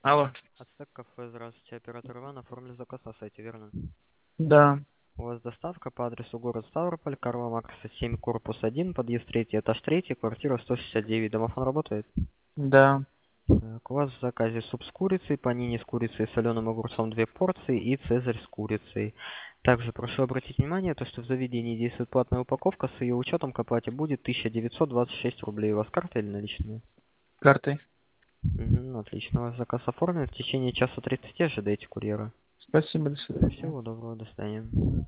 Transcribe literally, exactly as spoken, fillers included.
Алло. Ацтек кафе, здравствуйте. Оператор Иван, оформили заказ на сайте, верно? Да, У вас доставка по адресу город Ставрополь, Карла Маркса семь, корпус один, подъезд третий, этаж третий, квартира сто шестьдесят девять. Домофон работает? да. Так, у вас в заказе суп с курицей, панини с курицей и соленым огурцом две порции и цезарь с курицей. Также прошу обратить внимание, то, что в заведении действует платная упаковка, с ее учетом к оплате будет тысяча девятьсот двадцать шесть рублей. У вас карта или наличные? Картой. Мгм, отлично, у вас заказ оформлен. В течение часа тридцати ожидайте курьера. Спасибо, до свидания. Всего доброго, до свидания.